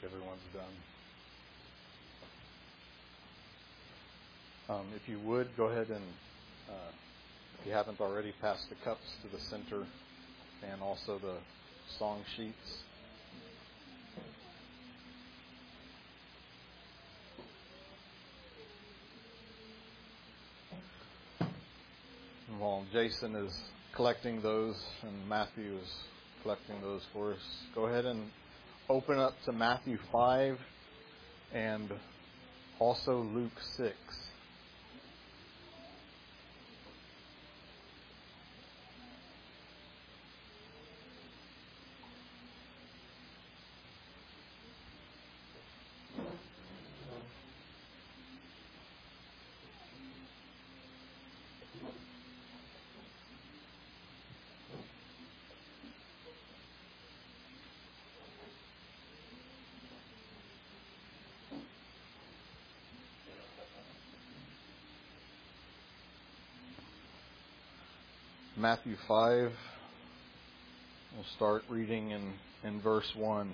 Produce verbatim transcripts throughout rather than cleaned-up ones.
everyone's done. Um, if you would, go ahead and, uh, if you haven't already, pass the cups to the center and also the song sheets. And while Jason is collecting those and Matthew is collecting those for us, go ahead and open up to Matthew five and also Luke six. Matthew five, we'll start reading in, in verse one.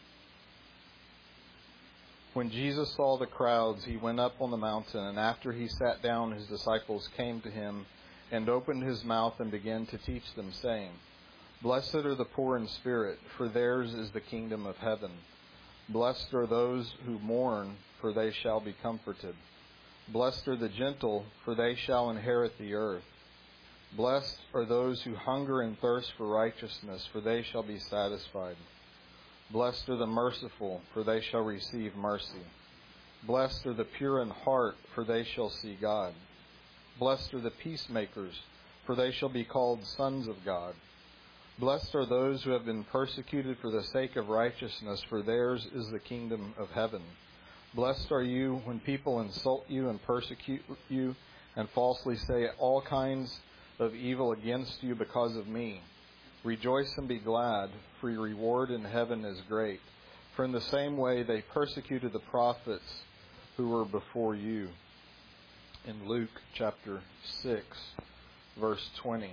When Jesus saw the crowds, he went up on the mountain, and after he sat down, his disciples came to him and opened his mouth and began to teach them, saying, Blessed are the poor in spirit, for theirs is the kingdom of heaven. Blessed are those who mourn, for they shall be comforted. Blessed are the gentle, for they shall inherit the earth. Blessed are those who hunger and thirst for righteousness, for they shall be satisfied. Blessed are the merciful, for they shall receive mercy. Blessed are the pure in heart, for they shall see God. Blessed are the peacemakers, for they shall be called sons of God. Blessed are those who have been persecuted for the sake of righteousness, for theirs is the kingdom of heaven. Blessed are you when people insult you and persecute you and falsely say all kinds of evil against you because of me. Rejoice and be glad, for your reward in heaven is great. For in the same way they persecuted the prophets who were before you. In Luke chapter six, verse twenty.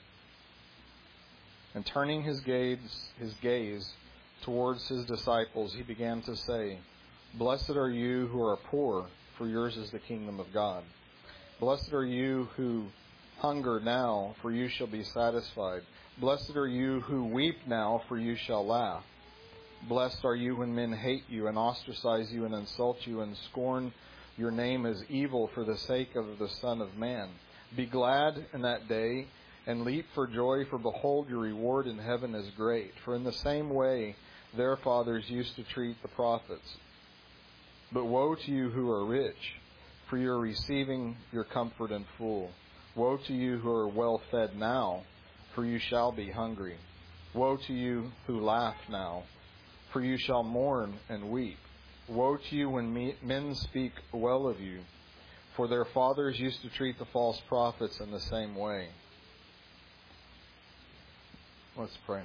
And turning his gaze, his gaze towards his disciples, he began to say, Blessed are you who are poor, for yours is the kingdom of God. Blessed are you who hunger now, for you shall be satisfied. Blessed are you who weep now, for you shall laugh. Blessed are you when men hate you and ostracize you and insult you and scorn your name as evil for the sake of the Son of Man. Be glad in that day and leap for joy, for behold, your reward in heaven is great. For in the same way their fathers used to treat the prophets. But woe to you who are rich, for you are receiving your comfort in full. Woe to you who are well fed now, for you shall be hungry. Woe to you who laugh now, for you shall mourn and weep. Woe to you when me, men speak well of you, for their fathers used to treat the false prophets in the same way. Let's pray.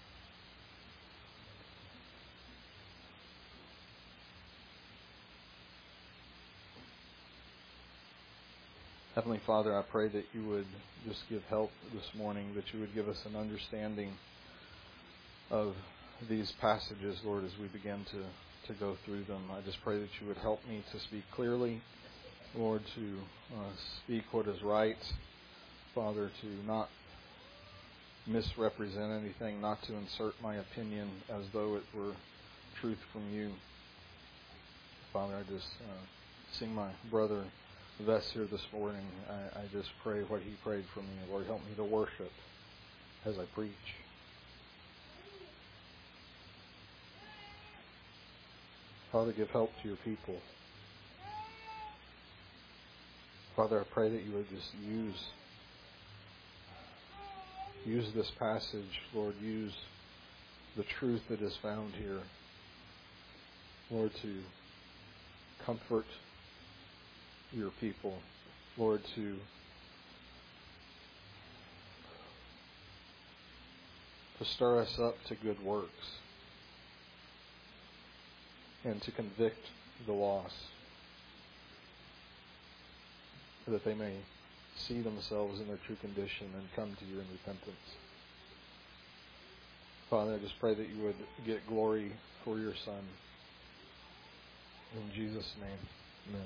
Heavenly Father, I pray that you would just give help this morning, that you would give us an understanding of these passages, Lord, as we begin to, to go through them. I just pray that you would help me to speak clearly, Lord, to uh, speak what is right, Father, to not misrepresent anything, not to insert my opinion as though it were truth from you. Father, I just uh, sing my brother Ves here this morning. I, I just pray what he prayed for me. Lord, help me to worship as I preach. Father, give help to your people. Father, I pray that you would just use use this passage, Lord, use the truth that is found here, Lord, to comfort your people, Lord, to to stir us up to good works and to convict the lost, that they may see themselves in their true condition and come to you in repentance. Father, I just pray that you would get glory for your Son. In Jesus' name, amen.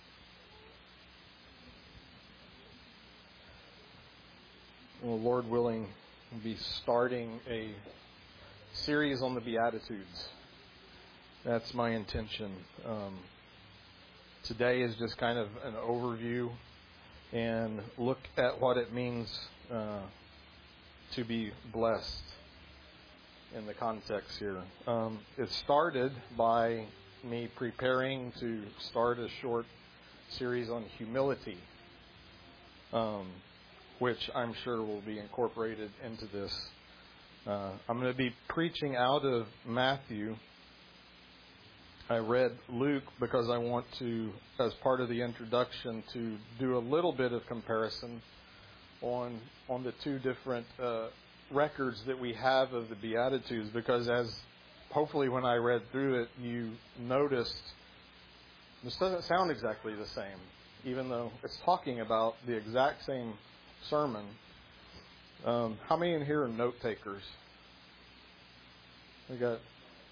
Well, Lord willing, we'll be starting a series on the Beatitudes. That's my intention. Um, today is just kind of an overview and look at what it means uh, to be blessed in the context here. Um, it started by me preparing to start a short series on humility, um, which I'm sure will be incorporated into this. Uh, I'm going to be preaching out of Matthew. I read Luke because I want to, as part of the introduction, to do a little bit of comparison on on the two different uh, records that we have of the Beatitudes, because as hopefully when I read through it, you noticed this doesn't sound exactly the same, even though it's talking about the exact same sermon. Um, how many in here are note takers? We got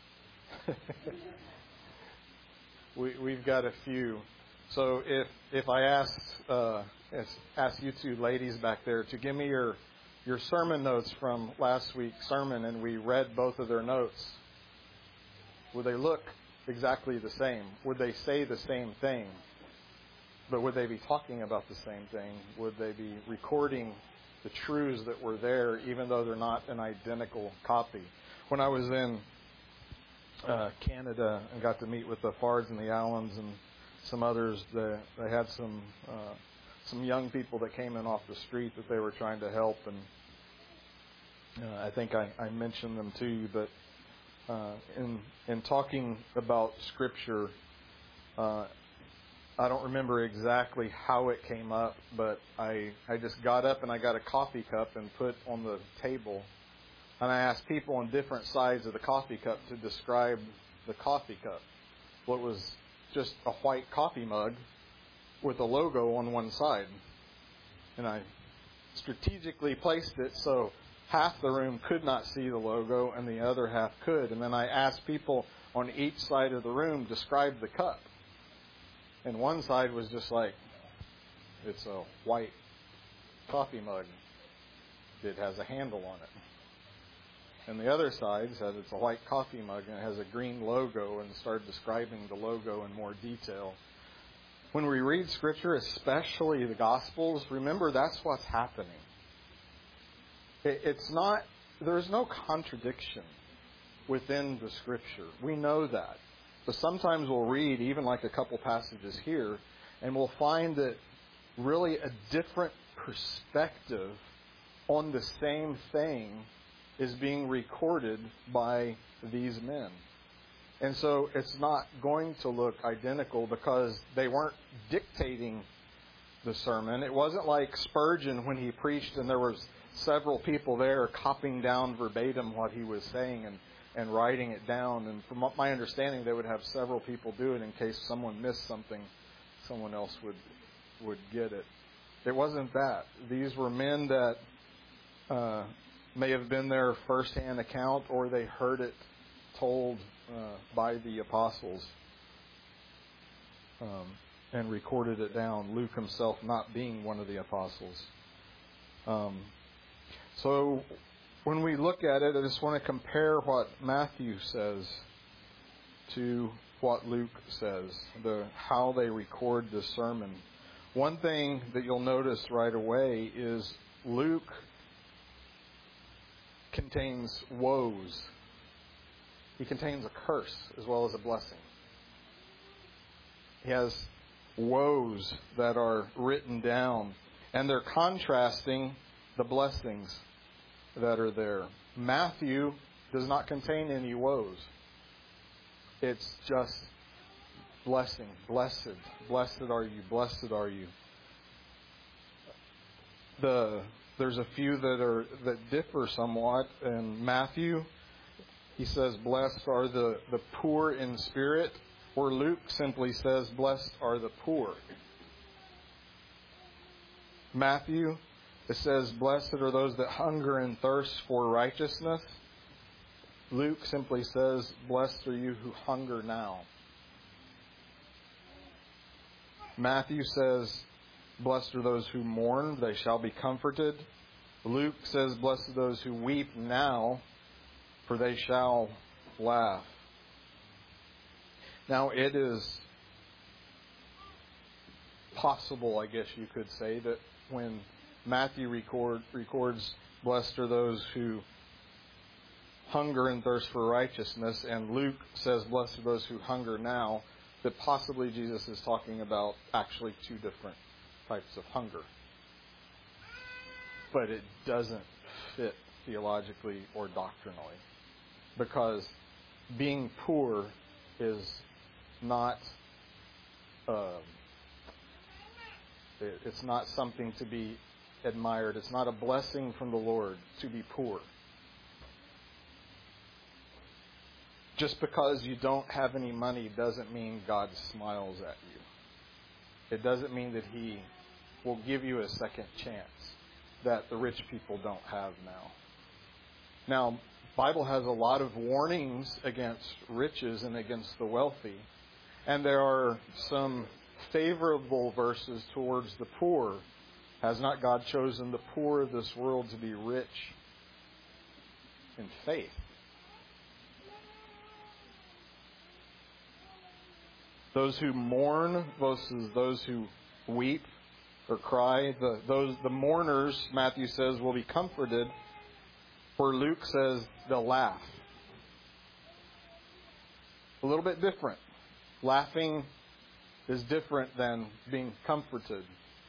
we we've got a few. So if if I asked uh, ask you two ladies back there to give me your your sermon notes from last week's sermon, and we read both of their notes, would they look exactly the same? Would they say the same thing? But would they be talking about the same thing? Would they be recording the truths that were there, even though they're not an identical copy? When I was in uh, Canada and got to meet with the Fards and the Allens and some others, they, they had some uh, some young people that came in off the street that they were trying to help, and uh, I think I, I mentioned them to you. But uh, in in talking about Scripture, uh, I don't remember exactly how it came up, but I, I just got up and I got a coffee cup and put on the table. And I asked people on different sides of the coffee cup to describe the coffee cup. Well, it was just a white coffee mug with a logo on one side. And I strategically placed it so half the room could not see the logo and the other half could. And then I asked people on each side of the room to describe the cup. And one side was just like, it's a white coffee mug. It has a handle on it. And the other side said it's a white coffee mug and it has a green logo, and started describing the logo in more detail. When we read Scripture, especially the Gospels, remember that's what's happening. It's not, there's no contradiction within the Scripture. We know that. But sometimes we'll read even like a couple passages here, and we'll find that really a different perspective on the same thing is being recorded by these men. And so it's not going to look identical because they weren't dictating the sermon. It wasn't like Spurgeon when he preached and there was several people there copying down verbatim what he was saying and and writing it down. And from my understanding, they would have several people do it in case someone missed something, someone else would would get it. It wasn't that. These were men that uh, may have been their first-hand account, or they heard it told uh, by the apostles um, and recorded it down, Luke himself not being one of the apostles. Um, so... When we look at it, I just want to compare what Matthew says to what Luke says, the how they record the sermon. One thing that you'll notice right away is Luke contains woes. He contains a curse as well as a blessing. He has woes that are written down, and they're contrasting the blessings that are there. Matthew does not contain any woes. It's just blessing. Blessed. Blessed are you. Blessed are you. The there's a few that are that differ somewhat. In Matthew, he says, blessed are the, the poor in spirit, or Luke simply says, blessed are the poor. Matthew, it says, blessed are those that hunger and thirst for righteousness. Luke simply says, blessed are you who hunger now. Matthew says, blessed are those who mourn, they shall be comforted. Luke says, blessed are those who weep now, for they shall laugh. Now, it is possible, I guess you could say, that when Matthew record, records, blessed are those who hunger and thirst for righteousness, and Luke says, blessed are those who hunger now, that possibly Jesus is talking about actually two different types of hunger. But it doesn't fit theologically or doctrinally, because being poor is not uh, it, it's not something to be admired. It's not a blessing from the Lord to be poor. Just because you don't have any money doesn't mean God smiles at you. It doesn't mean that He will give you a second chance that the rich people don't have now. Now, the Bible has a lot of warnings against riches and against the wealthy. And there are some favorable verses towards the poor. Has not God chosen the poor of this world to be rich in faith? Those who mourn versus those who weep or cry. The, those the mourners, Matthew says, will be comforted, where Luke says they'll laugh. A little bit different. Laughing is different than being comforted.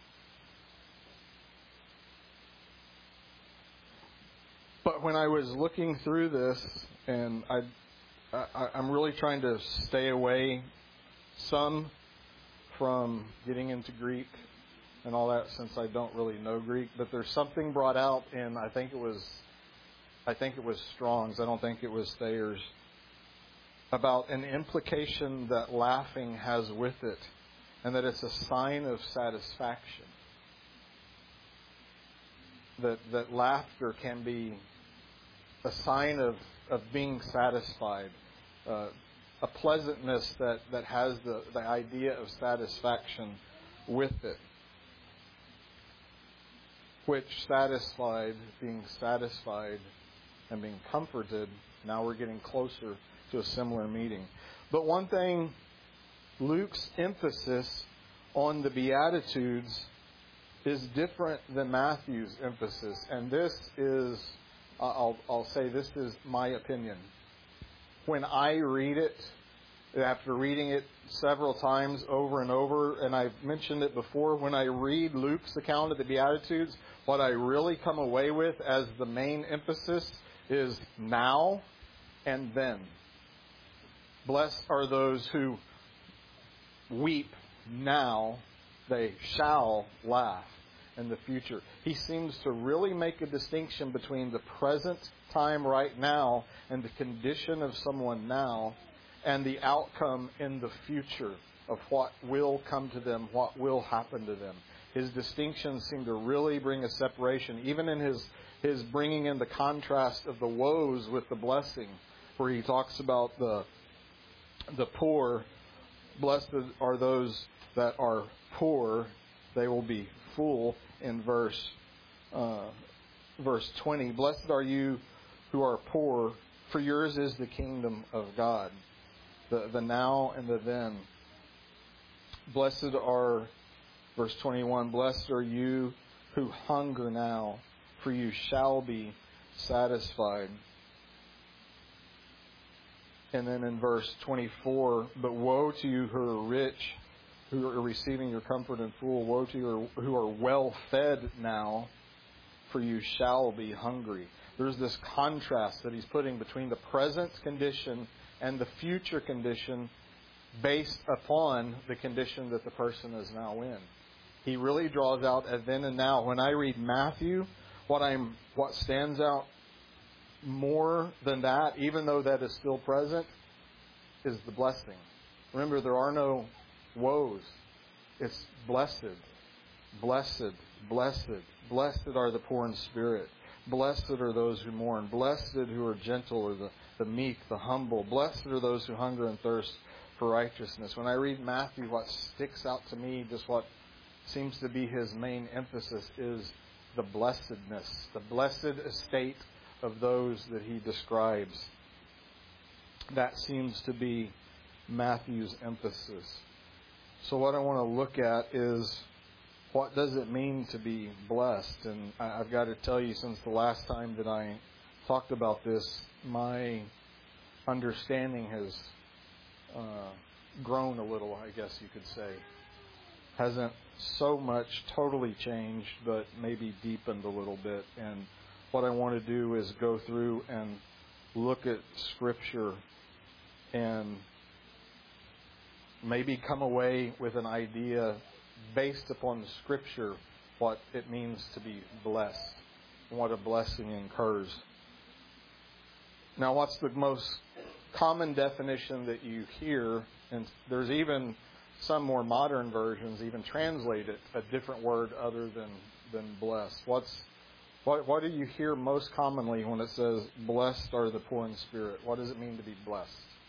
But when I was looking through this, and I, I, I'm really trying to stay away some from getting into Greek and all that, since I don't really know Greek, but there's something brought out in, I think it was I think it was Strong's, I don't think it was Thayer's, about an implication that laughing has with it, and that it's a sign of satisfaction. That that laughter can be a sign of, of being satisfied. Uh, a pleasantness that, that has the, the idea of satisfaction with it. Which satisfied, being satisfied and being comforted, now we're getting closer to a similar meaning. But one thing, Luke's emphasis on the Beatitudes is different than Matthew's emphasis. And this is, I'll, I'll say this is my opinion. When I read it, after reading it several times over and over, and I've mentioned it before, when I read Luke's account of the Beatitudes, what I really come away with as the main emphasis is now and then. Blessed are those who weep now, they shall laugh in the future. He seems to really make a distinction between the present time right now and the condition of someone now and the outcome in the future of what will come to them, what will happen to them. His distinctions seem to really bring a separation, even in his, his bringing in the contrast of the woes with the blessing, where he talks about the the poor. Blessed are those that are poor, they will be full, in verse uh, verse twenty. Blessed are you who are poor, for yours is the kingdom of God. The, the now and the then. Blessed are, verse twenty-one, blessed are you who hunger now, for you shall be satisfied. And then in verse twenty-four, but woe to you who are rich, who are receiving your comfort in full. Woe to you who are well fed now, for you shall be hungry. There's this contrast that he's putting between the present condition and the future condition based upon the condition that the person is now in. He really draws out a then and now. When I read Matthew, what I'm what stands out more than that, even though that is still present, is the blessing. Remember, there are no woes. It's blessed, blessed, blessed. Blessed are the poor in spirit. Blessed are those who mourn. Blessed who are gentle, or the, the meek, the humble. Blessed are those who hunger and thirst for righteousness. When I read Matthew, what sticks out to me, just what seems to be his main emphasis, is the blessedness, the blessed estate of those that he describes. That seems to be Matthew's emphasis. So what I want to look at is, what does it mean to be blessed? And I've got to tell you, since the last time that I talked about this, my understanding has uh, grown a little, I guess you could say. Hasn't so much totally changed, but maybe deepened a little bit. And what I want to do is go through and look at Scripture and maybe come away with an idea based upon Scripture what it means to be blessed and what a blessing incurs. Now, what's the most common definition that you hear, and there's even some more modern versions even translate it a different word other than, than blessed. What's what what do you hear most commonly when it says blessed are the poor in spirit? What does it mean to be blessed?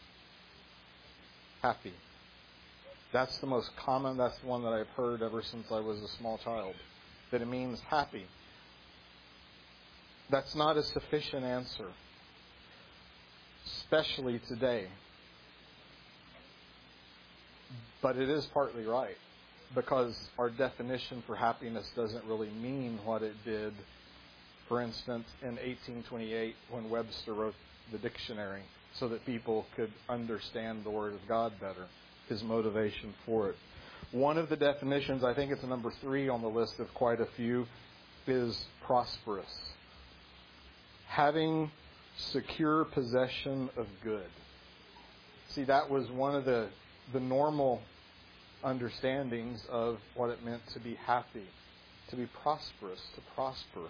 Happy. That's the most common, that's the one that I've heard ever since I was a small child. That it means happy. That's not a sufficient answer, especially today. But it is partly right, because our definition for happiness doesn't really mean what it did, for instance, in eighteen twenty-eight when Webster wrote the dictionary so that people could understand the Word of God better, his motivation for it. One of the definitions, I think it's number three on the list of quite a few, is prosperous. Having secure possession of good. See, that was one of the, the normal understandings of what it meant to be happy, to be prosperous, to prosper.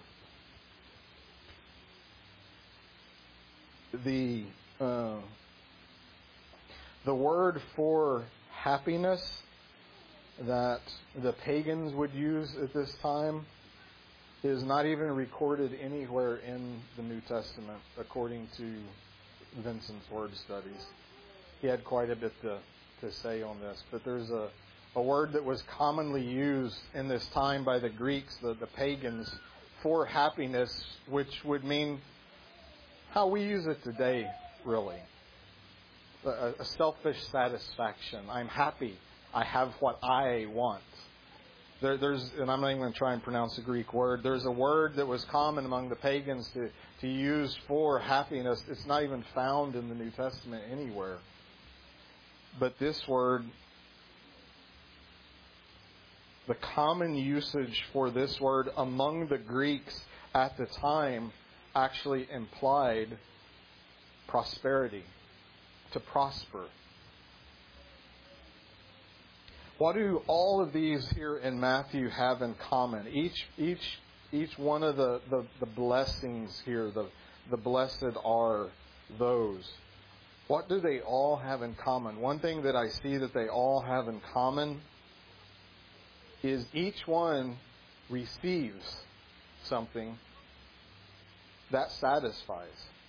The uh, the word for happiness that the pagans would use at this time is not even recorded anywhere in the New Testament, according to Vincent's word studies. He had quite a bit to, to say on this. But there's a, a word that was commonly used in this time by the Greeks, the, the pagans, for happiness, which would mean how we use it today, really. A, a selfish satisfaction. I'm happy. I have what I want. There, there's, and I'm not even going to try and pronounce the Greek word. There's a word that was common among the pagans to, to use for happiness. It's not even found in the New Testament anywhere. But this word, the common usage for this word among the Greeks at the time actually implied prosperity, to prosper. What do all of these here in Matthew have in common? Each each each one of the, the, the blessings here, the, the blessed are those. What do they all have in common? One thing that I see that they all have in common is each one receives something that satisfies.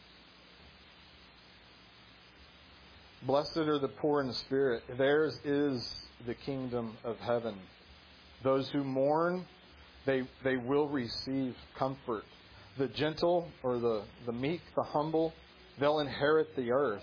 Blessed are the poor in spirit. Theirs is the kingdom of heaven. Those who mourn, they they will receive comfort. The gentle or the, the meek, the humble, they'll inherit the earth.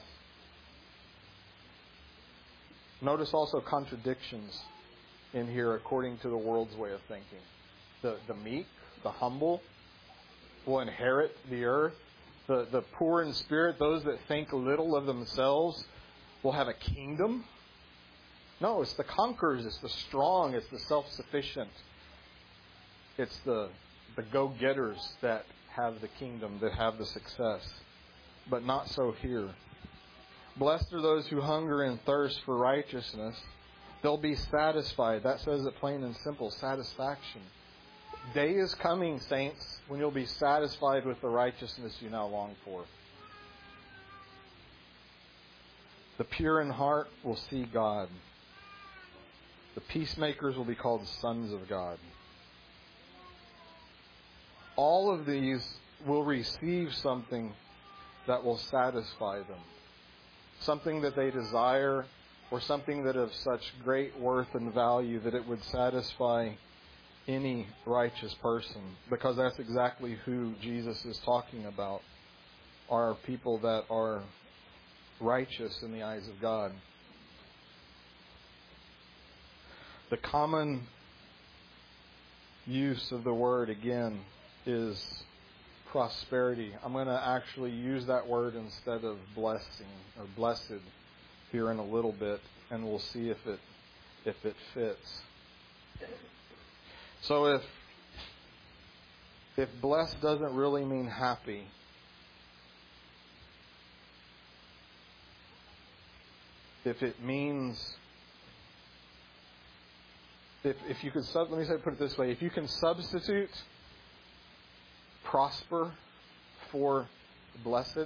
Notice also contradictions in here according to the world's way of thinking. The the meek, the humble, will inherit the earth. The the poor in spirit, those that think little of themselves, will have a kingdom. No, it's the conquerors, it's the strong, it's the self-sufficient. It's the the go-getters that have the kingdom, that have the success. But not so here. Blessed are those who hunger and thirst for righteousness. They'll be satisfied. That says it plain and simple, satisfaction. Day is coming, saints, when you'll be satisfied with the righteousness you now long for. The pure in heart will see God. The peacemakers will be called sons of God. All of these will receive something that will satisfy them. Something that they desire or something that of such great worth and value that it would satisfy any righteous person, because that's exactly who Jesus is talking about, are people that are righteous in the eyes of God. The common use of the word, again, is prosperity. I'm going to actually use that word instead of blessing or blessed here in a little bit, and we'll see if it if it fits. So if if blessed doesn't really mean happy, if it means if if you could sub, let me say put it this way, if you can substitute prosper for blessed,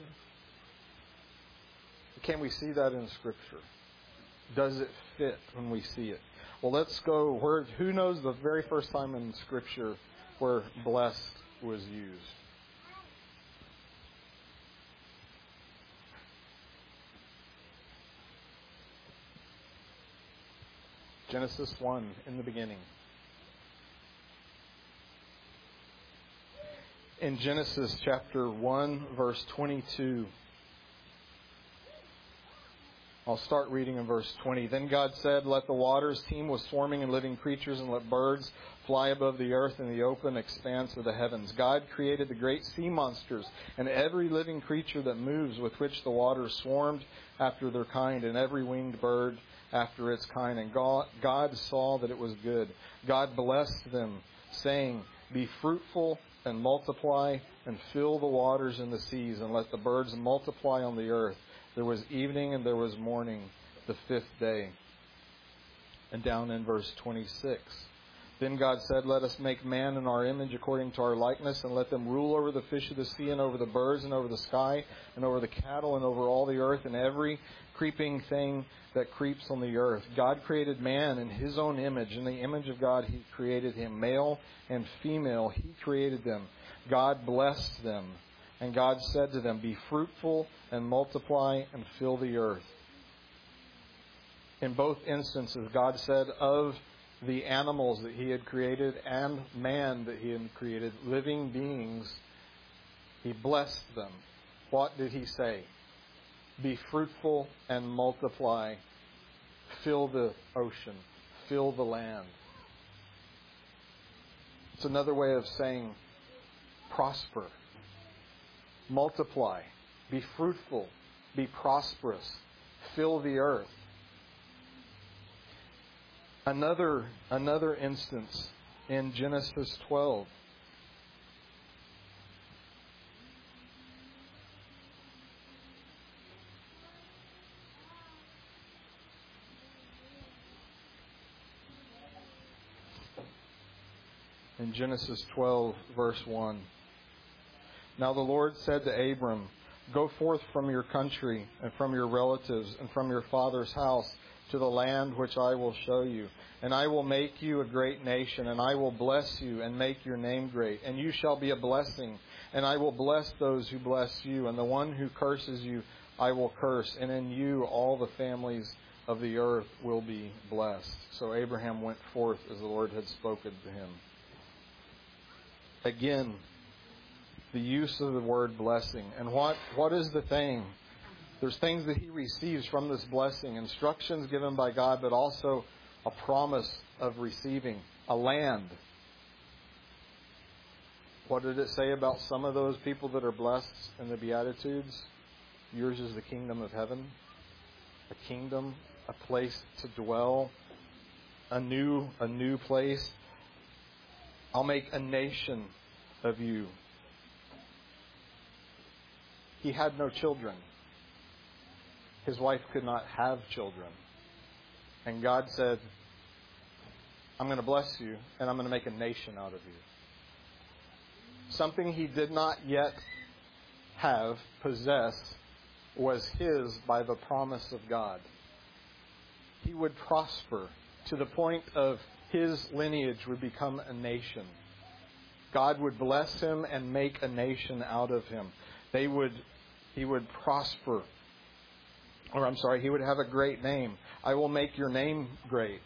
can we see that in Scripture? Does it fit when we see it? Well, let's go. Where, who knows the very first time in Scripture where blessed was used? Genesis one, in the beginning. In Genesis chapter one, verse twenty-two. I'll start reading in verse twenty. Then God said, "Let the waters teem with swarming and living creatures, and let birds fly above the earth in the open expanse of the heavens." God created the great sea monsters and every living creature that moves, with which the waters swarmed after their kind, and every winged bird after its kind. And God, God saw that it was good. God blessed them, saying, "Be fruitful and multiply, and fill the waters in the seas, and let the birds multiply on the earth." There was evening and there was morning, the fifth day. And down in verse twenty-six. Then God said, "Let us make man in our image according to our likeness, and let them rule over the fish of the sea, and over the birds, and over the sky, and over the cattle, and over all the earth, and every creeping thing that creeps on the earth." God created man in His own image. In the image of God He created him. Male and female He created them. God blessed them. And God said to them, "Be fruitful and multiply and fill the earth." In both instances, God said of the animals that He had created and man that He had created, living beings, He blessed them. What did He say? Be fruitful and multiply. Fill the ocean. Fill the land. It's another way of saying prosper. Multiply. Be fruitful. Be prosperous. Fill the earth. Another, another instance in Genesis twelve. In Genesis twelve, verse one. Now the Lord said to Abram, "Go forth from your country and from your relatives and from your father's house to the land which I will show you. And I will make you a great nation, and I will bless you and make your name great. And you shall be a blessing, and I will bless those who bless you. And the one who curses you I will curse, and in you all the families of the earth will be blessed." So Abraham went forth as the Lord had spoken to him. Again, the use of the word blessing. And what, what is the thing? There's things that he receives from this blessing, instructions given by God, but also a promise of receiving a land. What did it say about some of those people that are blessed in the Beatitudes? Yours is the kingdom of heaven. A kingdom, a place to dwell, a new, a new place. I'll make a nation of you. He had no children. His wife could not have children. And God said, "I'm going to bless you, and I'm going to make a nation out of you." Something he did not yet have, possess, was his by the promise of God. He would prosper to the point of his lineage would become a nation. God would bless him and make a nation out of him. They would, he would prosper Or I'm sorry, he would have a great name. I will make your name great.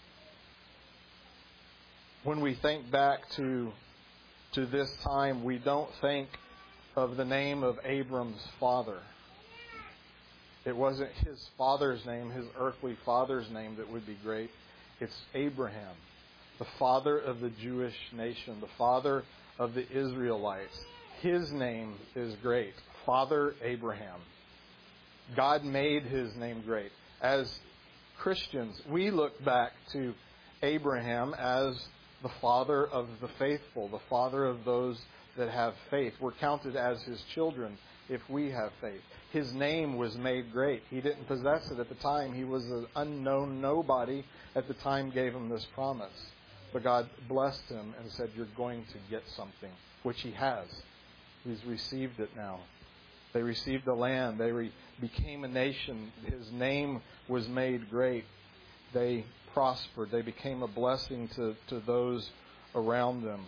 When we think back to to this time, we don't think of the name of Abram's father. It wasn't his father's name, his earthly father's name that would be great. It's Abraham, the father of the Jewish nation, the father of the Israelites. His name is great. Father Abraham. God made his name great. As Christians, we look back to Abraham as the father of the faithful, the father of those that have faith. We're counted as his children if we have faith. His name was made great. He didn't possess it at the time. He was an unknown nobody at the time gave him this promise. But God blessed him and said, you're going to get something, which he has. He's received it now. They received the land. They re- became a nation. His name was made great. They prospered. They became a blessing to, to those around them.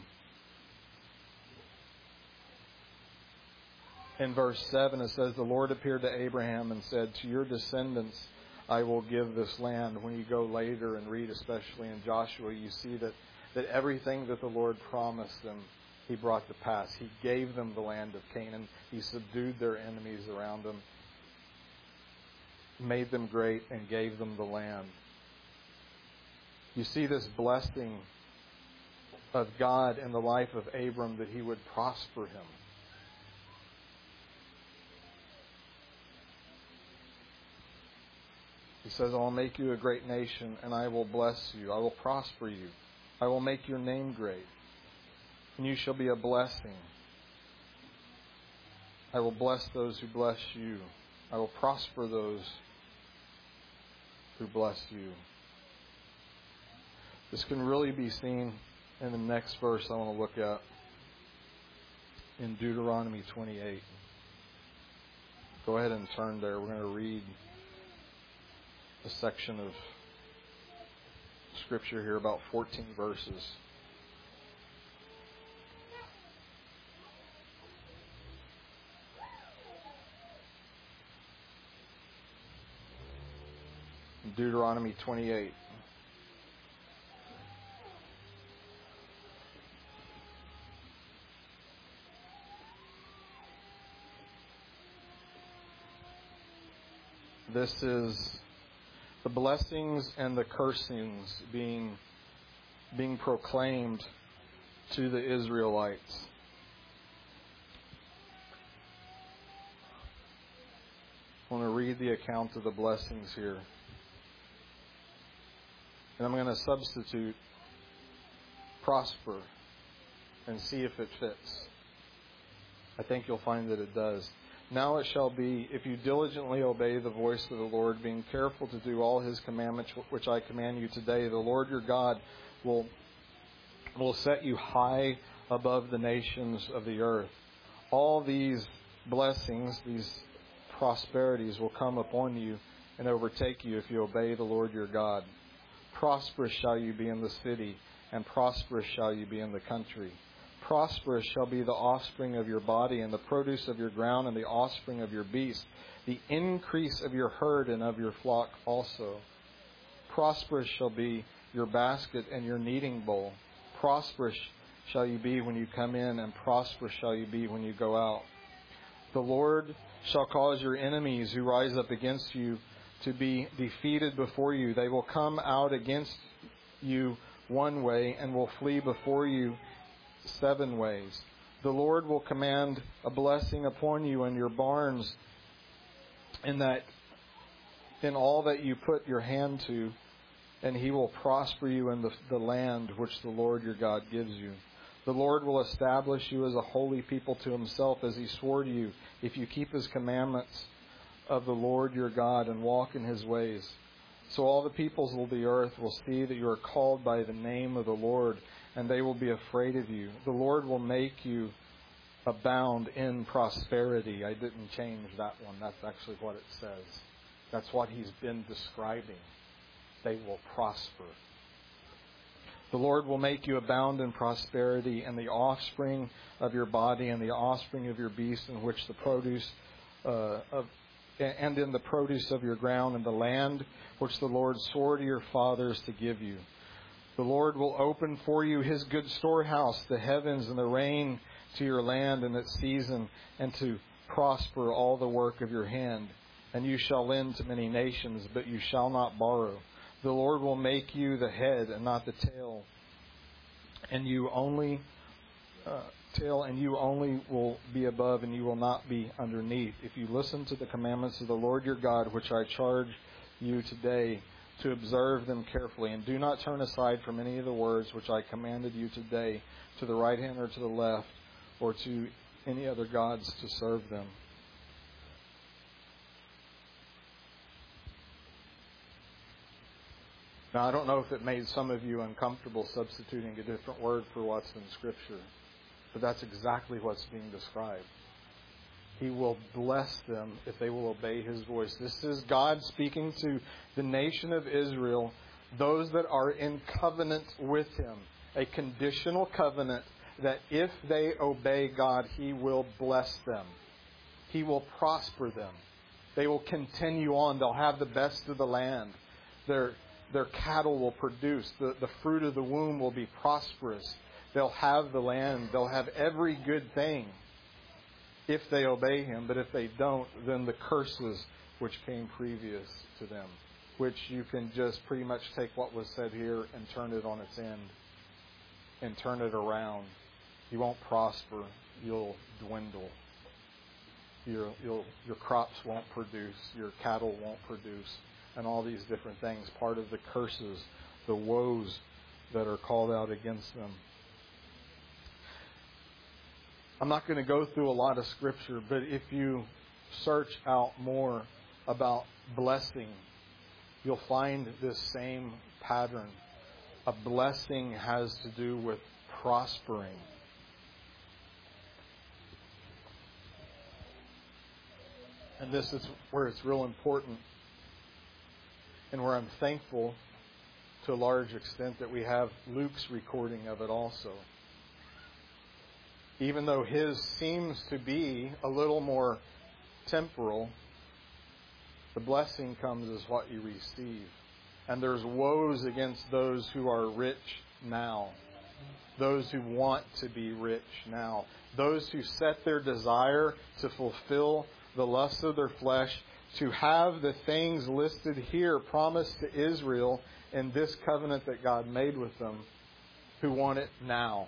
In verse seven, it says, the Lord appeared to Abraham and said, to your descendants I will give this land. When you go later and read, especially in Joshua, you see that, that everything that the Lord promised them, he brought to pass. He gave them the land of Canaan. He subdued their enemies around them, made them great, and gave them the land. You see this blessing of God in the life of Abram, that he would prosper him. He says, I will make you a great nation, and I will bless you. I will prosper you. I will make your name great, and you shall be a blessing. I will bless those who bless you. I will prosper those who bless you. This can really be seen in the next verse I want to look at, in Deuteronomy twenty-eight. Go ahead and turn there. We're going to read a section of Scripture here, about fourteen verses. Deuteronomy twenty-eight. This is the blessings and the cursings being being proclaimed to the Israelites. I want to read the account of the blessings here. And I'm going to substitute prosper and see if it fits. I think you'll find that it does. Now it shall be, if you diligently obey the voice of the Lord, being careful to do all his commandments which I command you today, the Lord your God will, will set you high above the nations of the earth. All these blessings, these prosperities will come upon you and overtake you if you obey the Lord your God. Prosperous shall you be in the city, and prosperous shall you be in the country. Prosperous shall be the offspring of your body, and the produce of your ground, and the offspring of your beast, the increase of your herd and of your flock also. Prosperous shall be your basket and your kneading bowl. Prosperous shall you be when you come in, and prosperous shall you be when you go out. The Lord shall cause your enemies who rise up against you to be defeated before you. They will come out against you one way and will flee before you seven ways. The Lord will command a blessing upon you and your barns, in that in all that you put your hand to, and he will prosper you in the, the land which the Lord your God gives you. The Lord will establish you as a holy people to himself, as he swore to you, if you keep his commandments of the Lord your God and walk in his ways. So all the peoples of the earth will see that you are called by the name of the Lord, and they will be afraid of you. The Lord will make you abound in prosperity. I didn't change that one. That's actually what it says. That's what he's been describing. They will prosper. The Lord will make you abound in prosperity, and the offspring of your body and the offspring of your beast, in which the produce uh, of and in the produce of your ground, in the land which the Lord swore to your fathers to give you. The Lord will open for you his good storehouse, the heavens, and the rain to your land in its season, and to prosper all the work of your hand. And you shall lend to many nations, but you shall not borrow. The Lord will make you the head and not the tail, and you only uh, tail, and you only will be above, and you will not be underneath. If you listen to the commandments of the Lord your God, which I charge you today, to observe them carefully, and do not turn aside from any of the words which I commanded you today, to the right hand or to the left, or to any other gods to serve them. Now, I don't know if it made some of you uncomfortable substituting a different word for what's in Scripture, but that's exactly what's being described. He will bless them if they will obey his voice. This is God speaking to the nation of Israel, those that are in covenant with him, a conditional covenant that if they obey God, he will bless them. He will prosper them. They will continue on. They'll have the best of the land. Their Their cattle will produce. The, the fruit of the womb will be prosperous. They'll have the land. They'll have every good thing if they obey him. But if they don't, then the curses which came previous to them, which you can just pretty much take what was said here and turn it on its end and turn it around. You won't prosper. You'll dwindle. Your, you'll, your crops won't produce. Your cattle won't produce. And all these different things, part of the curses, the woes that are called out against them. I'm not going to go through a lot of Scripture, but if you search out more about blessing, you'll find this same pattern. A blessing has to do with prospering. And this is where it's real important, and where I'm thankful to a large extent that we have Luke's recording of it also. Even though his seems to be a little more temporal, the blessing comes as what you receive. And there's woes against those who are rich now, those who want to be rich now, those who set their desire to fulfill the lust of their flesh, to have the things listed here promised to Israel in this covenant that God made with them, who want it now.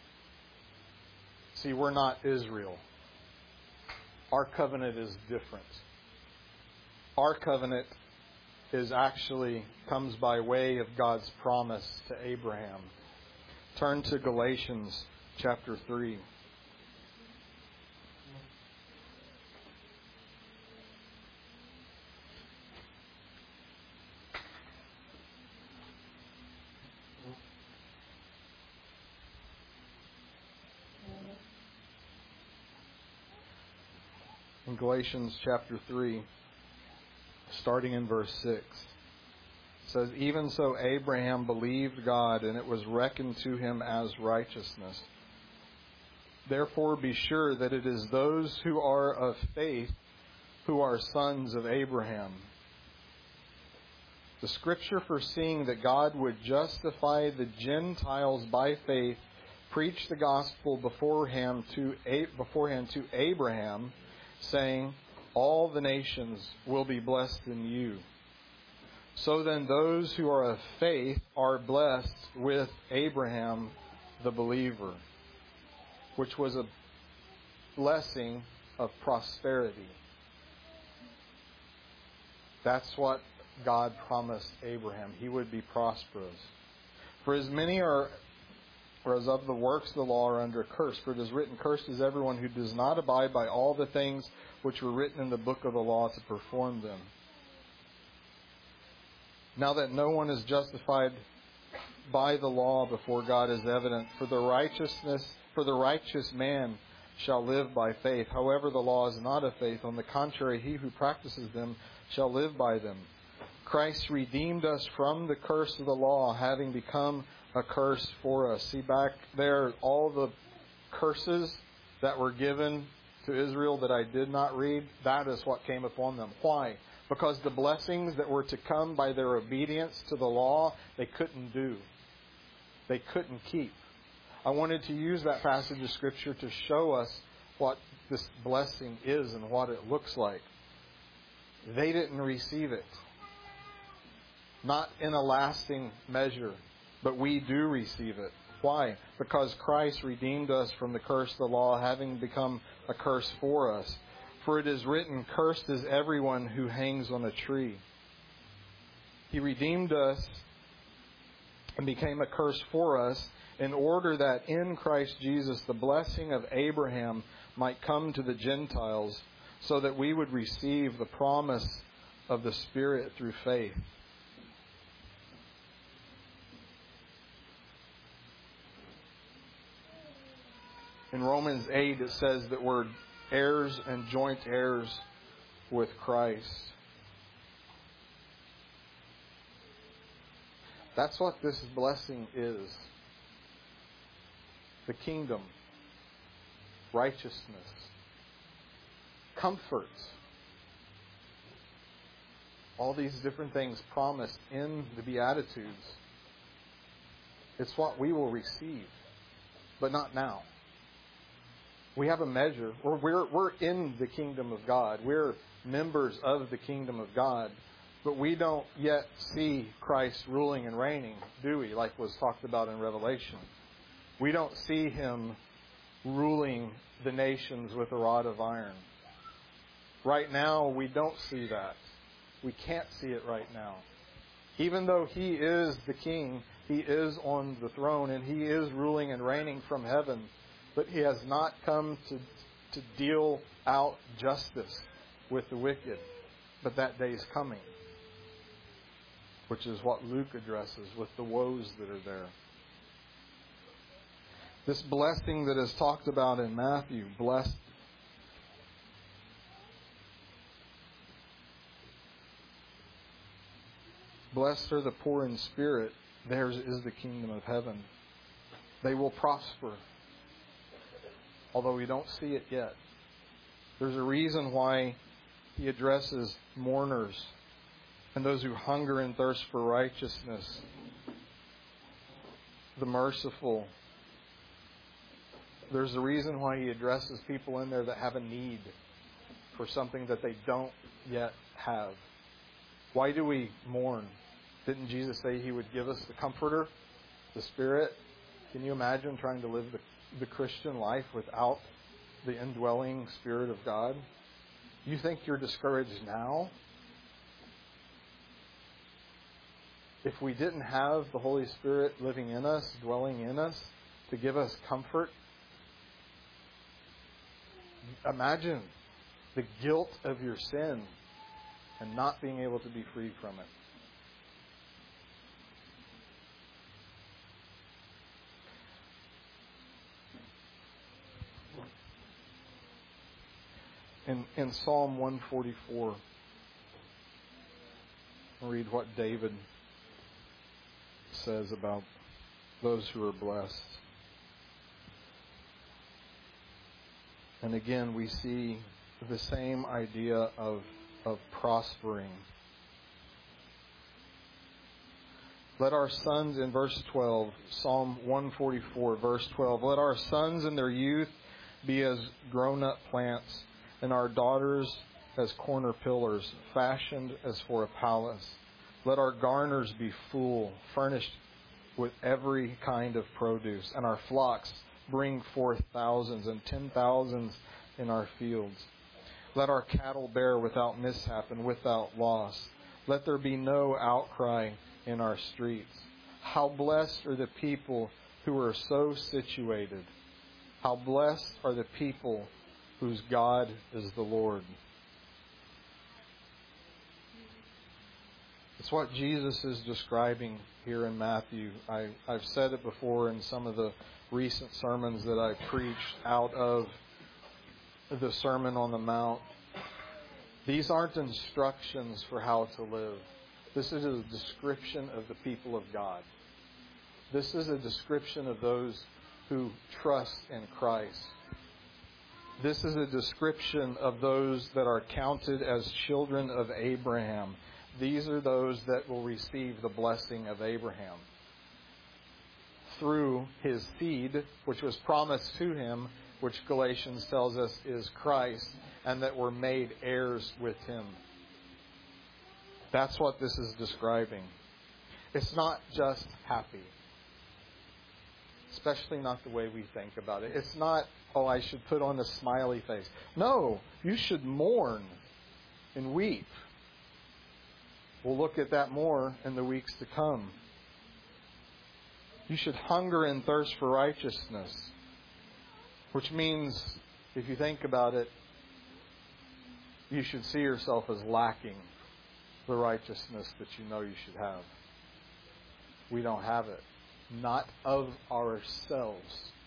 See, we're not Israel. Our covenant is different. Our covenant is actually comes by way of God's promise to Abraham. Turn to Galatians chapter three. In Galatians chapter three, starting in verse six, it says, "Even so Abraham believed God, and it was reckoned to him as righteousness. Therefore be sure that it is those who are of faith who are sons of Abraham. The Scripture, foreseeing that God would justify the Gentiles by faith, preached the gospel beforehand to beforehand to Abraham, saying, all the nations will be blessed in you. So then those who are of faith are blessed with Abraham the believer," which was a blessing of prosperity. That's what God promised Abraham. He would be prosperous. "For as many are or as of the works of the law are under a curse. For it is written, cursed is everyone who does not abide by all the things which were written in the book of the law to perform them. Now that no one is justified by the law before God is evident, for the righteousness, for the righteous man shall live by faith. However, the law is not of faith. On the contrary, he who practices them shall live by them. Christ redeemed us from the curse of the law, having become a curse for us." See back there, all the curses that were given to Israel that I did not read, that is what came upon them. Why? Because the blessings that were to come by their obedience to the law, they couldn't do. They couldn't keep. I wanted to use that passage of Scripture to show us what this blessing is and what it looks like. They didn't receive it. Not in a lasting measure, but we do receive it. Why? Because Christ redeemed us from the curse of the law, having become a curse for us. For it is written, "Cursed is everyone who hangs on a tree." He redeemed us and became a curse for us in order that in Christ Jesus the blessing of Abraham might come to the Gentiles, so that we would receive the promise of the Spirit through faith. In Romans eight, it says that we're heirs and joint heirs with Christ. That's what this blessing is. The kingdom, righteousness, comfort. All these different things promised in the Beatitudes. It's what we will receive, but not now. We have a measure. We're, we're, we're in the kingdom of God. We're members of the kingdom of God. But we don't yet see Christ ruling and reigning, do we? Like was talked about in Revelation. We don't see Him ruling the nations with a rod of iron. Right now, we don't see that. We can't see it right now. Even though He is the King, He is on the throne, and He is ruling and reigning from heaven. But He has not come to, to deal out justice with the wicked. But that day is coming, which is what Luke addresses with the woes that are there. This blessing that is talked about in Matthew, blessed. Blessed are the poor in spirit, theirs is the kingdom of heaven. They will prosper, although we don't see it yet. There's a reason why He addresses mourners and those who hunger and thirst for righteousness, the merciful. There's a reason why He addresses people in there that have a need for something that they don't yet have. Why do we mourn? Didn't Jesus say He would give us the Comforter, the Spirit? Can you imagine trying to live the, the Christian life without the indwelling Spirit of God? You think you're discouraged now? If we didn't have the Holy Spirit living in us, dwelling in us, to give us comfort, imagine the guilt of your sin and not being able to be free from it. In, in Psalm one forty-four, I'll read what David says about those who are blessed. And again, we see the same idea of, of prospering. Let our sons, in verse twelve, Psalm one forty-four, verse twelve, let our sons in their youth be as grown-up plants, and our daughters as corner pillars, fashioned as for a palace. Let our garners be full, furnished with every kind of produce, and our flocks bring forth thousands and ten thousands in our fields. Let our cattle bear without mishap and without loss. Let there be no outcry in our streets. How blessed are the people who are so situated. How blessed are the people whose God is the Lord. It's what Jesus is describing here in Matthew. I, I've said it before in some of the recent sermons that I preached out of the Sermon on the Mount. These aren't instructions for how to live. This is a description of the people of God. This is a description of those who trust in Christ. This is a description of those that are counted as children of Abraham. These are those that will receive the blessing of Abraham through his seed, which was promised to him, which Galatians tells us is Christ, and that were made heirs with him. That's what this is describing. It's not just happy. Especially not the way we think about it. It's not, oh, I should put on a smiley face. No, you should mourn and weep. We'll look at that more in the weeks to come. You should hunger and thirst for righteousness. Which means, if you think about it, you should see yourself as lacking the righteousness that you know you should have. We don't have it. Not of ourselves.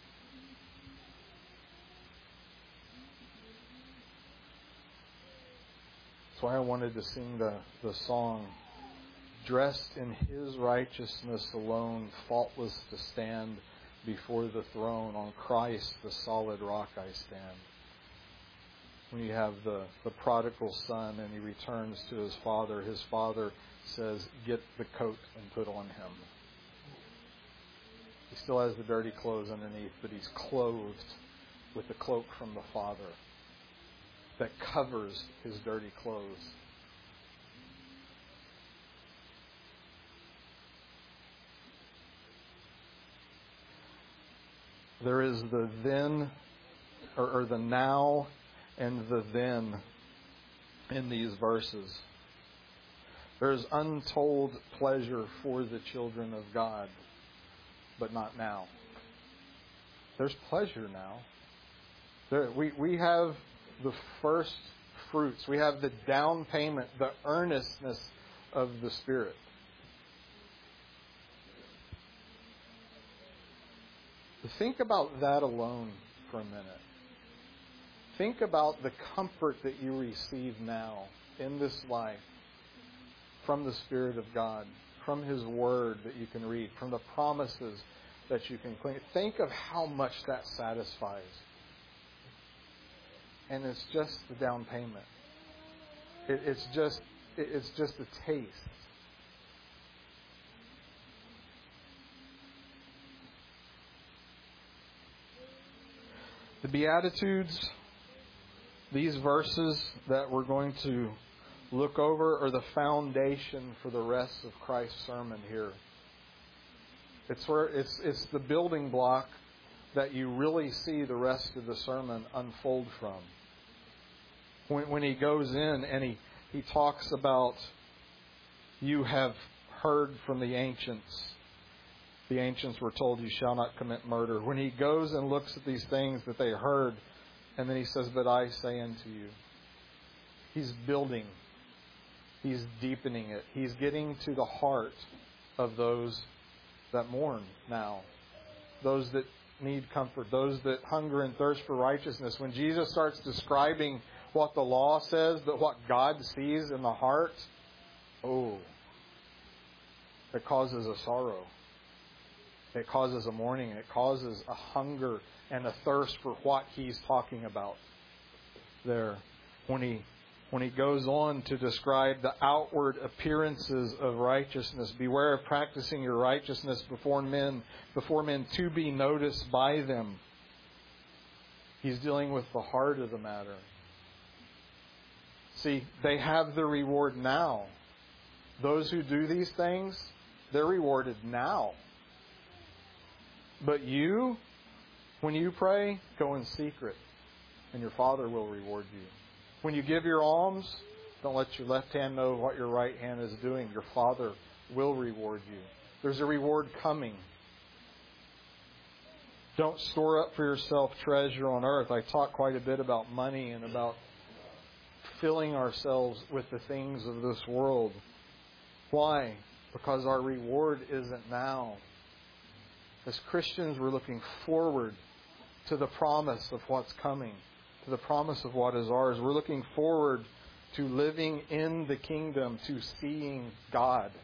That's why I wanted to sing the, the song, dressed in His righteousness alone, faultless to stand before the throne. On Christ, the solid rock, I stand. When you have the, the prodigal son and he returns to his father, his father says, get the coat and put on him. He still has the dirty clothes underneath, but he's clothed with the cloak from the Father that covers his dirty clothes. There is the then, or, or the now, and the then in these verses. There's untold pleasure for the children of God, but not now. There's pleasure now. There, we, we have the first fruits. We have the down payment, the earnestness of the Spirit. Think about that alone for a minute. Think about the comfort that you receive now in this life from the Spirit of God, from His Word that you can read, from the promises that you can cling. Think of how much that satisfies. And it's just the down payment. It, it's just it, it's just a taste. The Beatitudes, these verses that we're going to look over, are the foundation for the rest of Christ's sermon here. It's where it's it's the building block that you really see the rest of the sermon unfold from. When when he goes in and he, he talks about, you have heard from the ancients. The ancients were told, you shall not commit murder. When he goes and looks at these things that they heard, and then he says, but I say unto you. He's building. He's deepening it. He's getting to the heart of those that mourn now. Those that need comfort. Those that hunger and thirst for righteousness. When Jesus starts describing what the law says, but what God sees in the heart, oh, it causes a sorrow. It causes a mourning. It causes a hunger and a thirst for what He's talking about there. When he when he goes on to describe the outward appearances of righteousness. Beware of practicing your righteousness before men, before men to be noticed by them. He's dealing with the heart of the matter. See, they have the reward now. Those who do these things, they're rewarded now. But you, when you pray, go in secret, and your Father will reward you. When you give your alms, don't let your left hand know what your right hand is doing. Your Father will reward you. There's a reward coming. Don't store up for yourself treasure on earth. I talk quite a bit about money and about filling ourselves with the things of this world. Why? Because our reward isn't now. As Christians, we're looking forward to the promise of what's coming, to the promise of what is ours. We're looking forward to living in the kingdom, to seeing God,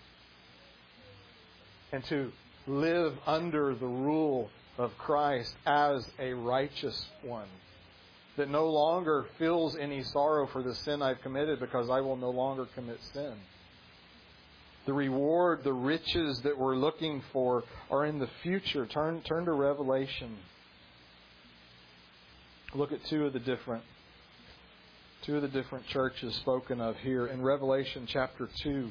and to live under the rule of Christ as a righteous one, that no longer feels any sorrow for the sin I've committed because I will no longer commit sin. The reward, the riches that we're looking for are in the future. Turn, turn to Revelation. Look at two of the different two of the different churches spoken of here. In Revelation chapter two,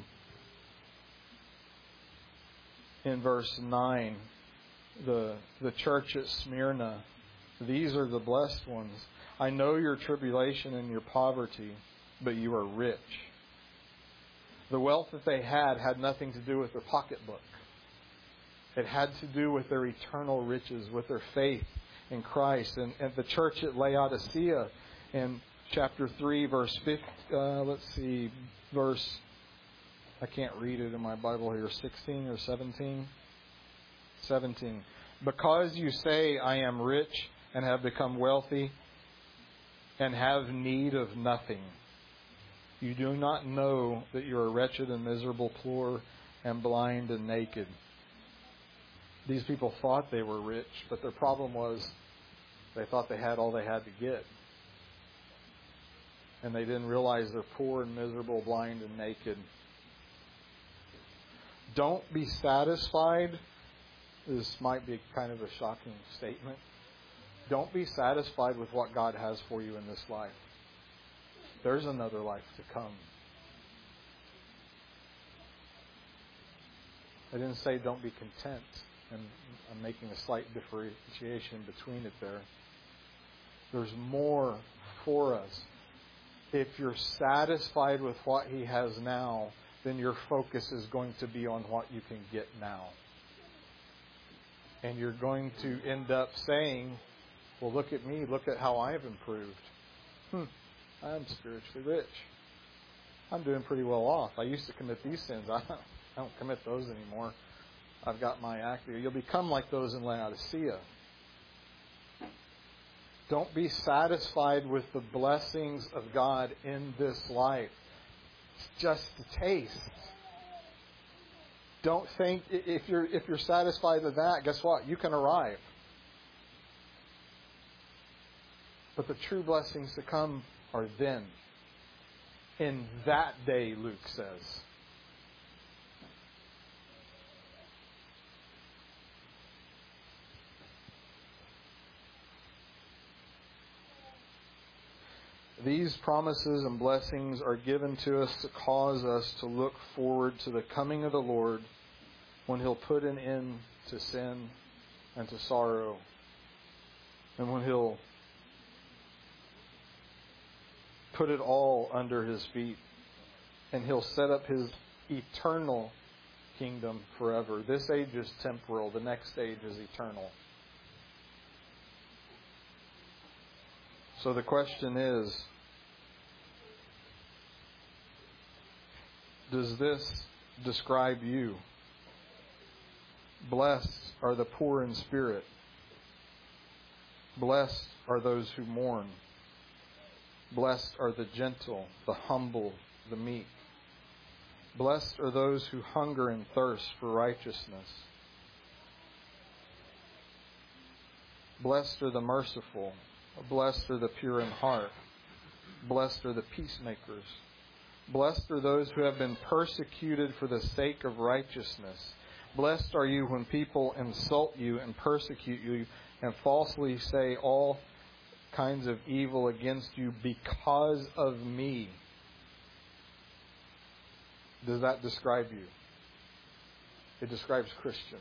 in verse nine, the, the church at Smyrna, these are the blessed ones. I know your tribulation and your poverty, but you are rich. The wealth that they had had nothing to do with their pocketbook. It had to do with their eternal riches, with their faith in Christ. And, and the church at Laodicea in chapter three, verse fifty, uh, let's see, verse, I can't read it in my Bible here, sixteen or seventeen? seventeen. Because you say, I am rich and have become wealthy and have need of nothing. You do not know that you are wretched and miserable, poor and blind and naked. These people thought they were rich, but their problem was they thought they had all they had to get. And they didn't realize they're poor and miserable, blind and naked. Don't be satisfied. This might be kind of a shocking statement. Don't be satisfied with what God has for you in this life. There's another life to come. I didn't say don't be content, and I'm making a slight differentiation between it there. There's more for us. If you're satisfied with what He has now, then your focus is going to be on what you can get now. And you're going to end up saying, well, look at me, look at how I have improved. Hmm. I'm spiritually rich. I'm doing pretty well off. I used to commit these sins. I don't, I don't commit those anymore. I've got my act here. You'll become like those in Laodicea. Don't be satisfied with the blessings of God in this life. It's just a taste. Don't think if you're if you're satisfied with that, guess what? You can arrive. But the true blessings to come are then. In that day, Luke says. These promises and blessings are given to us to cause us to look forward to the coming of the Lord when He'll put an end to sin and to sorrow. And when He'll put it all under His feet. And He'll set up His eternal kingdom forever. This age is temporal. The next age is eternal. So the question is, does this describe you? Blessed are the poor in spirit. Blessed are those who mourn. Blessed are the gentle, the humble, the meek. Blessed are those who hunger and thirst for righteousness. Blessed are the merciful. Blessed are the pure in heart. Blessed are the peacemakers. Blessed are those who have been persecuted for the sake of righteousness. Blessed are you when people insult you and persecute you and falsely say all kinds of evil against you because of me. Does that describe you? It describes Christians.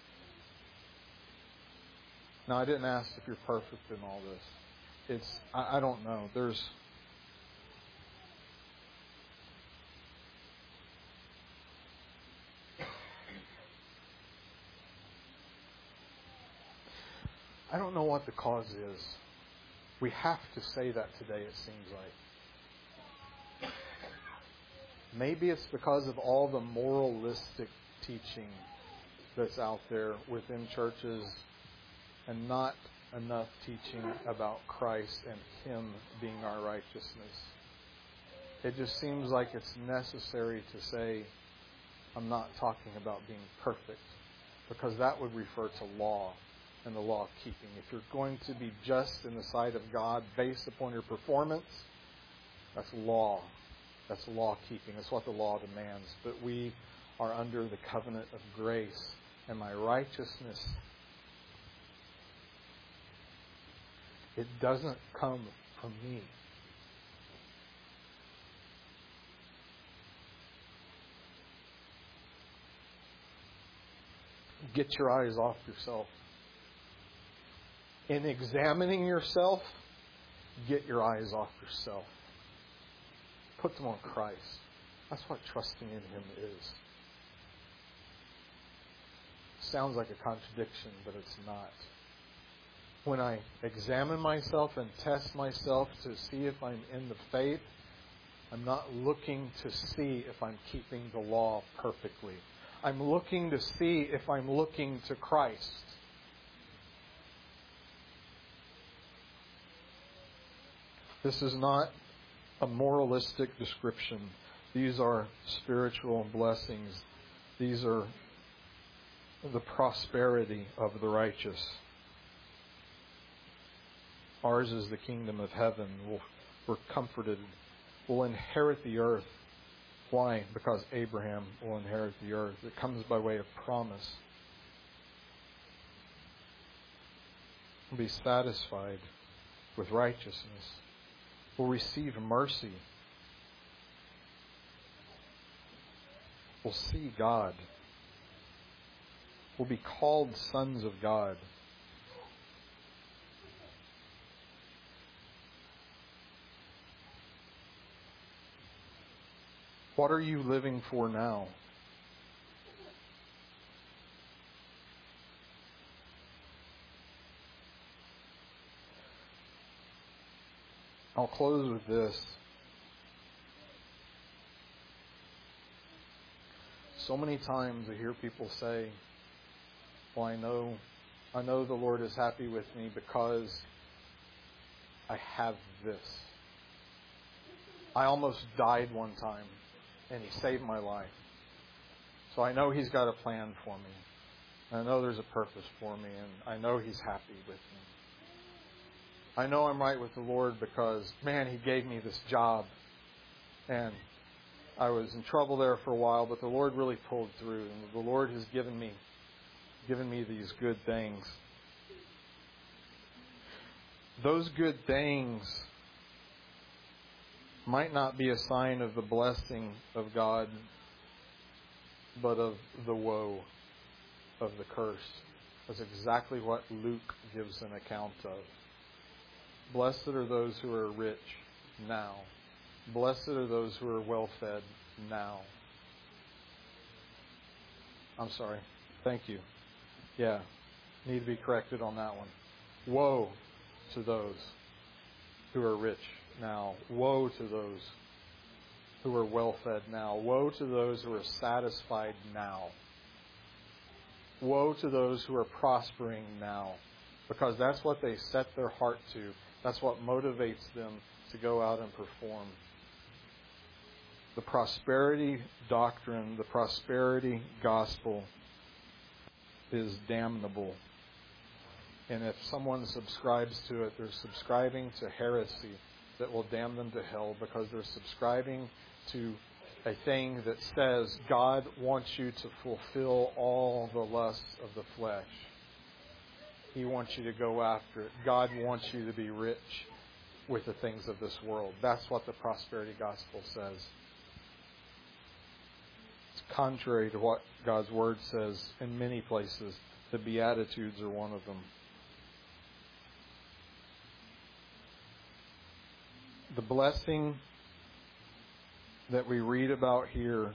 Now, I didn't ask if you're perfect in all this. It's, I, I don't know. There's, I don't know what the cause is. We have to say that today, it seems like. Maybe it's because of all the moralistic teaching that's out there within churches and not enough teaching about Christ and Him being our righteousness. It just seems like it's necessary to say, I'm not talking about being perfect, because that would refer to law. and the law keeping. If you're going to be just in the sight of God based upon your performance, that's law. That's law keeping. That's what the law demands. But we are under the covenant of grace, and my righteousness, it doesn't come from me. Get your eyes off yourself. In examining yourself, get your eyes off yourself. Put them on Christ. That's what trusting in Him is. Sounds like a contradiction, but it's not. When I examine myself and test myself to see if I'm in the faith, I'm not looking to see if I'm keeping the law perfectly. I'm looking to see if I'm looking to Christ. This is not a moralistic description. These are spiritual blessings. These are the prosperity of the righteous. Ours is the kingdom of heaven. We'll, we're comforted. We'll inherit the earth. Why? Because Abraham will inherit the earth. It comes by way of promise. We'll be satisfied with righteousness. We'll receive mercy. We'll see God. We'll be called sons of God. What are you living for now? I'll close with this. So many times I hear people say, well, I know, I know the Lord is happy with me because I have this. I almost died one time, and He saved my life. So I know He's got a plan for me. I know there's a purpose for me, and I know He's happy with me. I know I'm right with the Lord because, man, He gave me this job. And I was in trouble there for a while, but the Lord really pulled through. And the Lord has given me, given me these good things. Those good things might not be a sign of the blessing of God, but of the woe, of the curse. That's exactly what Luke gives an account of. Blessed are those who are rich now. Blessed are those who are well-fed now. I'm sorry. Thank you. Yeah, need to be corrected on that one. Woe to those who are rich now. Woe to those who are well-fed now. Woe to those who are satisfied now. Woe to those who are prospering now. Because that's what they set their heart to. That's what motivates them to go out and perform. The prosperity doctrine, the prosperity gospel is damnable. And if someone subscribes to it, they're subscribing to heresy that will damn them to hell because they're subscribing to a thing that says God wants you to fulfill all the lusts of the flesh. He wants you to go after it. God wants you to be rich with the things of this world. That's what the prosperity gospel says. It's contrary to what God's Word says in many places. The Beatitudes are one of them. The blessing that we read about here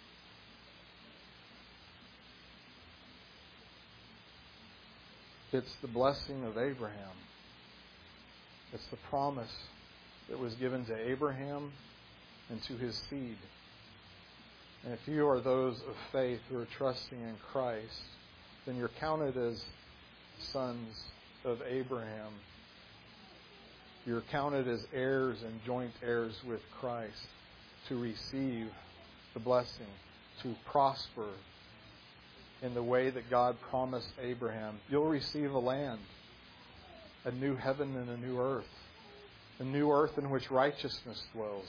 it's the blessing of Abraham. It's the promise that was given to Abraham and to his seed. And if you are those of faith who are trusting in Christ, then you're counted as sons of Abraham. You're counted as heirs and joint heirs with Christ to receive the blessing, to prosper in the way that God promised Abraham. You'll receive a land, a new heaven and a new earth, a new earth in which righteousness dwells.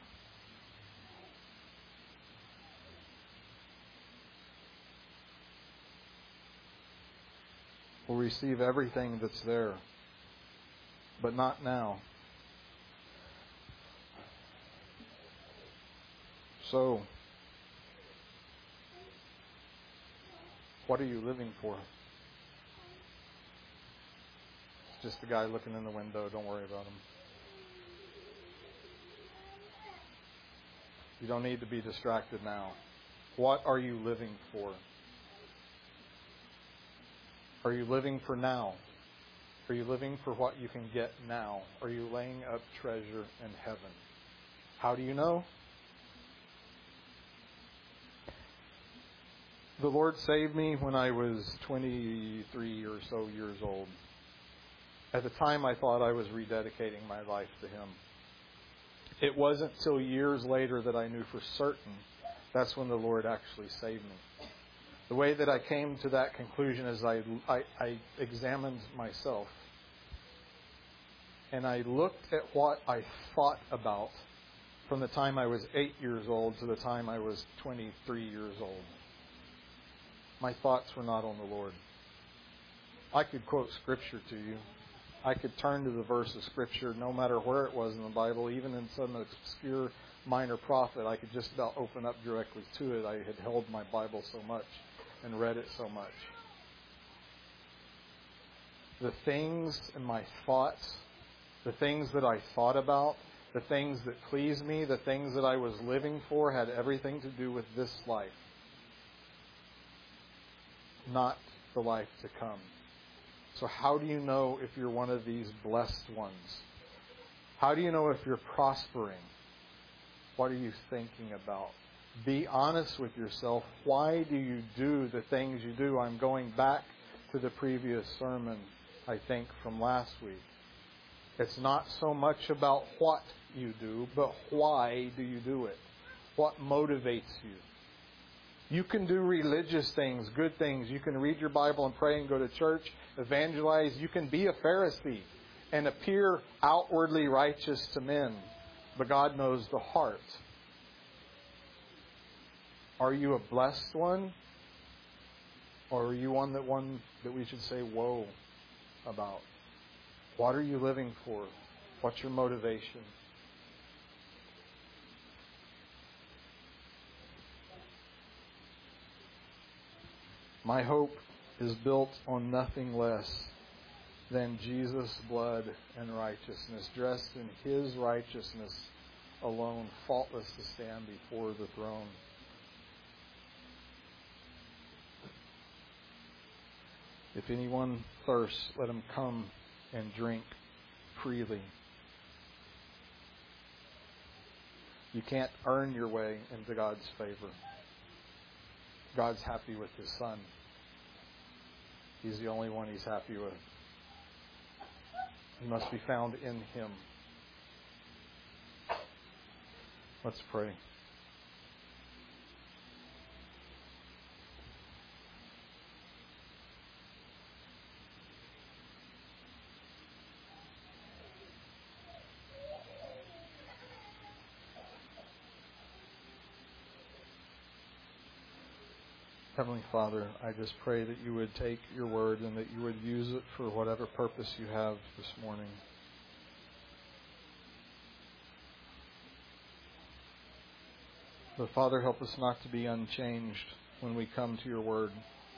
We'll receive everything that's there, but not now. So, what are you living for? It's just the guy looking in the window. Don't worry about him. You don't need to be distracted now. What are you living for? Are you living for now? Are you living for what you can get now? Are you laying up treasure in heaven? How do you know? The Lord saved me when I was twenty-three or so years old. At the time, I thought I was rededicating my life to Him. It wasn't till years later that I knew for certain that's when the Lord actually saved me. The way that I came to that conclusion is I, I, I examined myself. And I looked at what I thought about from the time I was eight years old to the time I was twenty-three years old. My thoughts were not on the Lord. I could quote Scripture to you. I could turn to the verse of Scripture no matter where it was in the Bible, even in some obscure minor prophet. I could just about open up directly to it. I had held my Bible so much and read it so much. The things in my thoughts, the things that I thought about, the things that pleased me, the things that I was living for had everything to do with this life, not the life to come. So how do you know if you're one of these blessed ones? How do you know if you're prospering? What are you thinking about? Be honest with yourself. Why do you do the things you do? I'm going back to the previous sermon, I think, from last week. It's not so much about what you do, but why do you do it? What motivates you? You can do religious things, good things. You can read your Bible and pray and go to church, evangelize. You can be a Pharisee and appear outwardly righteous to men, but God knows the heart. Are you a blessed one? Or are you one that one that we should say woe about? What are you living for? What's your motivation? My hope is built on nothing less than Jesus' blood and righteousness, dressed in His righteousness alone, faultless to stand before the throne. If anyone thirsts, let him come and drink freely. You can't earn your way into God's favor. God's happy with His Son. He's the only one He's happy with. He must be found in Him. Let's pray. Heavenly Father, I just pray that you would take your word and that you would use it for whatever purpose you have this morning. But Father, help us not to be unchanged when we come to your word.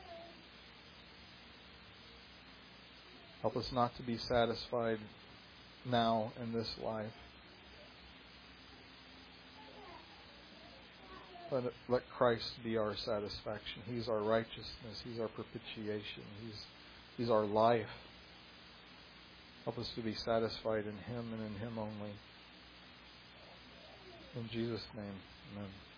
Help us not to be satisfied now in this life. Let, it, let Christ be our satisfaction. He's our righteousness. He's our propitiation. He's, He's our life. Help us to be satisfied in Him and in Him only. In Jesus' name, amen.